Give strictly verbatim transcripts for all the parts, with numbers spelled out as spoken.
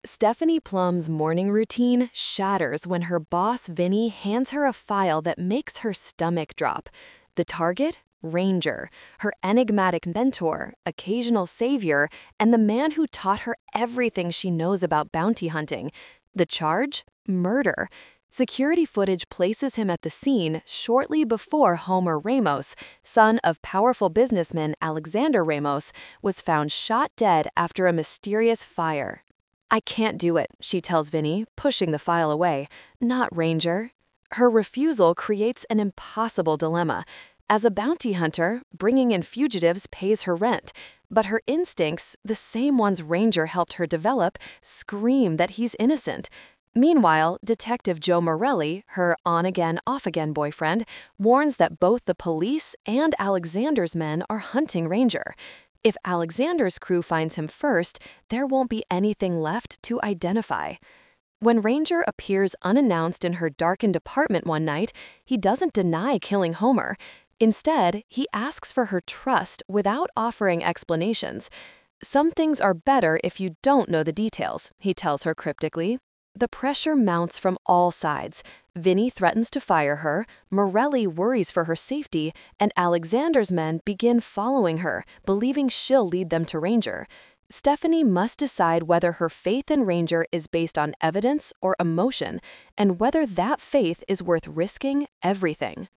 Stephanie Plum's morning routine shatters when her boss Vinny hands her a file that makes her stomach drop. The target? Ranger, her enigmatic mentor, occasional savior, and the man who taught her everything she knows about bounty hunting. The charge? Murder. Security footage places him at the scene shortly before Homer Ramos, son of powerful businessman Alexander Ramos, was found shot dead after a mysterious fire. "I can't do it," she tells Vinny, pushing the file away. "Not Ranger." Her refusal creates an impossible dilemma. As a bounty hunter, bringing in fugitives pays her rent, but her instincts, the same ones Ranger helped her develop, scream that he's innocent. Meanwhile, Detective Joe Morelli, her on-again, off-again boyfriend, warns that both the police and Alexander's men are hunting Ranger. If Alexander's crew finds him first, there won't be anything left to identify. When Ranger appears unannounced in her darkened apartment one night, he doesn't deny killing Homer. Instead, he asks for her trust without offering explanations. "Some things are better if you don't know the details," he tells her cryptically. The pressure mounts from all sides. Vinny threatens to fire her, Morelli worries for her safety, and Alexander's men begin following her, believing she'll lead them to Ranger. Stephanie must decide whether her faith in Ranger is based on evidence or emotion, and whether that faith is worth risking everything.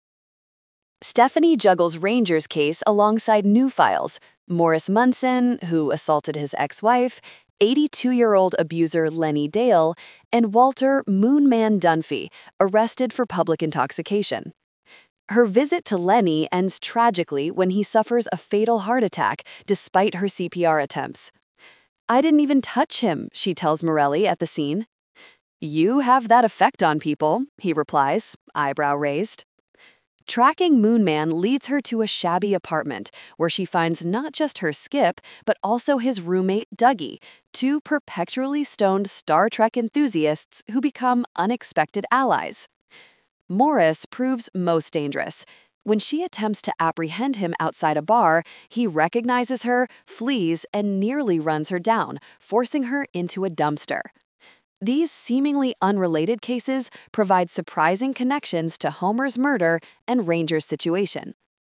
Stephanie juggles Ranger's case alongside new files: Morris Munson, who assaulted his ex-wife, eighty-two-year-old abuser Lenny Dale, and Walter Moonman Dunphy, arrested for public intoxication. Her visit to Lenny ends tragically when he suffers a fatal heart attack despite her C P R attempts. "I didn't even touch him," she tells Morelli at the scene. "You have that effect on people," he replies, eyebrow raised. Tracking Moonman leads her to a shabby apartment where she finds not just her Skip, but also his roommate Dougie, two perpetually stoned Star Trek enthusiasts who become unexpected allies. Morris proves most dangerous. When she attempts to apprehend him outside a bar, he recognizes her, flees, and nearly runs her down, forcing her into a dumpster. These seemingly unrelated cases provide surprising connections to Homer's murder and Ranger's situation.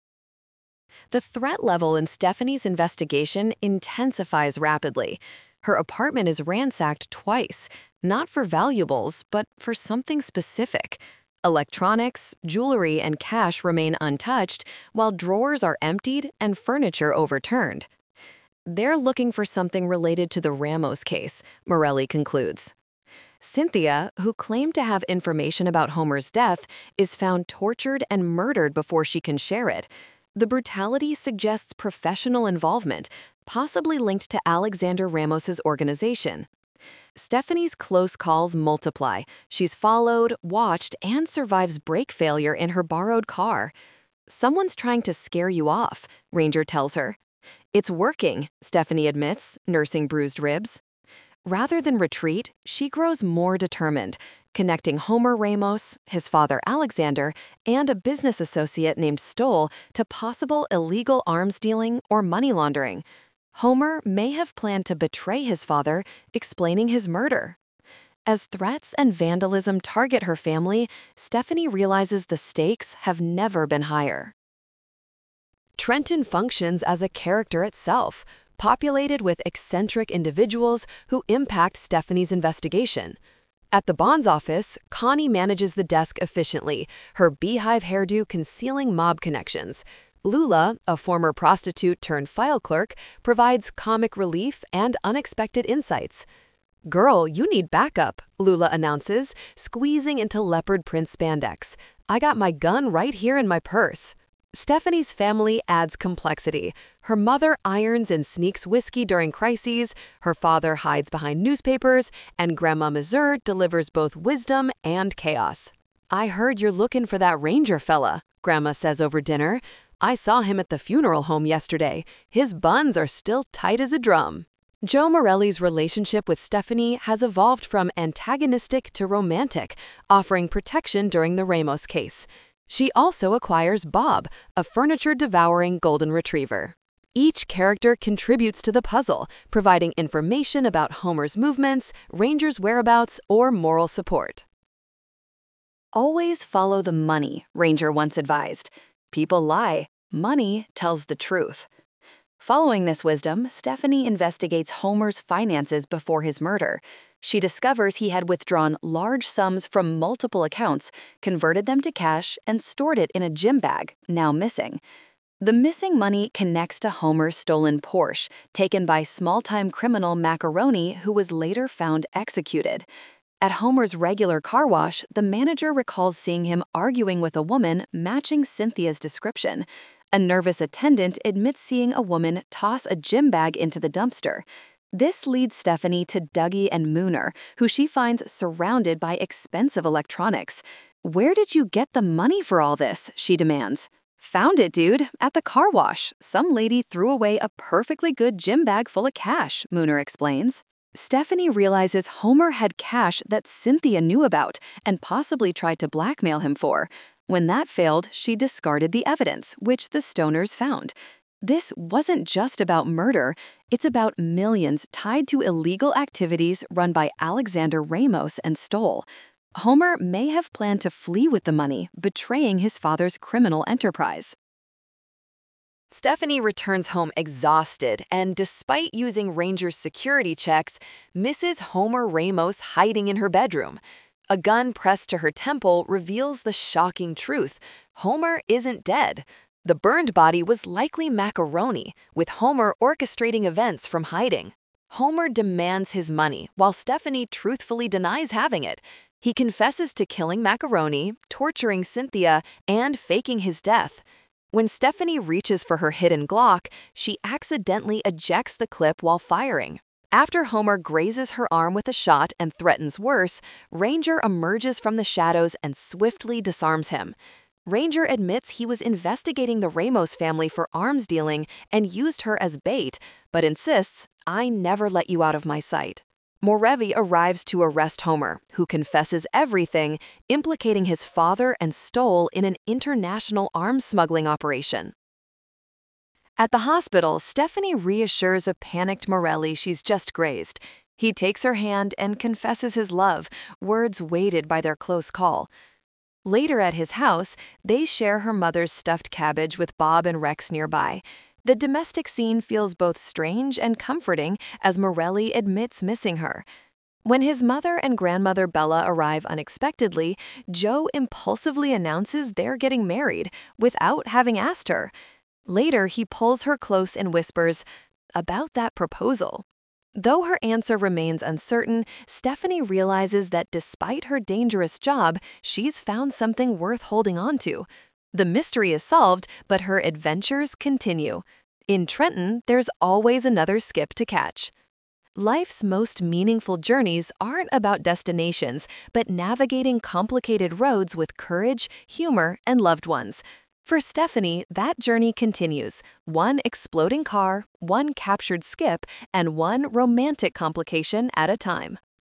The threat level in Stephanie's investigation intensifies rapidly. Her apartment is ransacked twice, not for valuables, but for something specific. Electronics, jewelry, and cash remain untouched, while drawers are emptied and furniture overturned. They're looking for something related to the Ramos case, Morelli concludes. Cynthia, who claimed to have information about Homer's death, is found tortured and murdered before she can share it. The brutality suggests professional involvement, possibly linked to Alexander Ramos's organization. Stephanie's close calls multiply. She's followed, watched, and survives brake failure in her borrowed car. "Someone's trying to scare you off," Ranger tells her. "It's working," Stephanie admits, nursing bruised ribs. Rather than retreat, she grows more determined, connecting Homer Ramos, his father Alexander, and a business associate named Stoll to possible illegal arms dealing or money laundering. Homer may have planned to betray his father, explaining his murder. As threats and vandalism target her family, Stephanie realizes the stakes have never been higher. Trenton functions as a character itself, populated with eccentric individuals who impact Stephanie's investigation. At the bonds office, Connie manages the desk efficiently, her beehive hairdo concealing mob connections. Lula, a former prostitute turned file clerk, provides comic relief and unexpected insights. "Girl, you need backup," Lula announces, squeezing into leopard print spandex. "I got my gun right here in my purse." Stephanie's family adds complexity. Her mother irons and sneaks whiskey during crises, her father hides behind newspapers, and Grandma Mazur delivers both wisdom and chaos. "I heard you're looking for that Ranger fella," Grandma says over dinner. "I saw him at the funeral home yesterday. His buns are still tight as a drum." Joe Morelli's relationship with Stephanie has evolved from antagonistic to romantic, offering protection during the Ramos case. She also acquires Bob, a furniture-devouring golden retriever. Each character contributes to the puzzle, providing information about Homer's movements, Ranger's whereabouts, or moral support. Always follow the money, Ranger once advised. People lie. Money tells the truth. Following this wisdom, Stephanie investigates Homer's finances before his murder. She discovers he had withdrawn large sums from multiple accounts, converted them to cash, and stored it in a gym bag, now missing. The missing money connects to Homer's stolen Porsche, taken by small-time criminal Macaroni, who was later found executed. At Homer's regular car wash, the manager recalls seeing him arguing with a woman matching Cynthia's description. A nervous attendant admits seeing a woman toss a gym bag into the dumpster. This leads Stephanie to Dougie and Mooner, who she finds surrounded by expensive electronics. "Where did you get the money for all this?" she demands. "Found it, dude, at the car wash. Some lady threw away a perfectly good gym bag full of cash," Mooner explains. Stephanie realizes Homer had cash that Cynthia knew about and possibly tried to blackmail him for. When that failed, she discarded the evidence, which the stoners found. This wasn't just about murder, it's about millions tied to illegal activities run by Alexander Ramos and Stoll. Homer may have planned to flee with the money, betraying his father's criminal enterprise. Stephanie returns home exhausted and, despite using Ranger's security checks, misses Homer Ramos hiding in her bedroom. A gun pressed to her temple reveals the shocking truth: Homer isn't dead. The burned body was likely Macaroni, with Homer orchestrating events from hiding. Homer demands his money, while Stephanie truthfully denies having it. He confesses to killing Macaroni, torturing Cynthia, and faking his death. When Stephanie reaches for her hidden Glock, she accidentally ejects the clip while firing. After Homer grazes her arm with a shot and threatens worse, Ranger emerges from the shadows and swiftly disarms him. Ranger admits he was investigating the Ramos family for arms dealing and used her as bait, but insists, "I never let you out of my sight." Morevi arrives to arrest Homer, who confesses everything, implicating his father and Stoll in an international arms smuggling operation. At the hospital, Stephanie reassures a panicked Morelli she's just grazed. He takes her hand and confesses his love, words weighted by their close call. Later at his house, they share her mother's stuffed cabbage with Bob and Rex nearby. The domestic scene feels both strange and comforting as Morelli admits missing her. When his mother and grandmother Bella arrive unexpectedly, Joe impulsively announces they're getting married without having asked her. Later, he pulls her close and whispers, "About that proposal." Though her answer remains uncertain, Stephanie realizes that despite her dangerous job, she's found something worth holding on to. The mystery is solved, but her adventures continue. In Trenton, there's always another skip to catch. Life's most meaningful journeys aren't about destinations, but navigating complicated roads with courage, humor, and loved ones. For Stephanie, that journey continues, one exploding car, one captured skip, and one romantic complication at a time.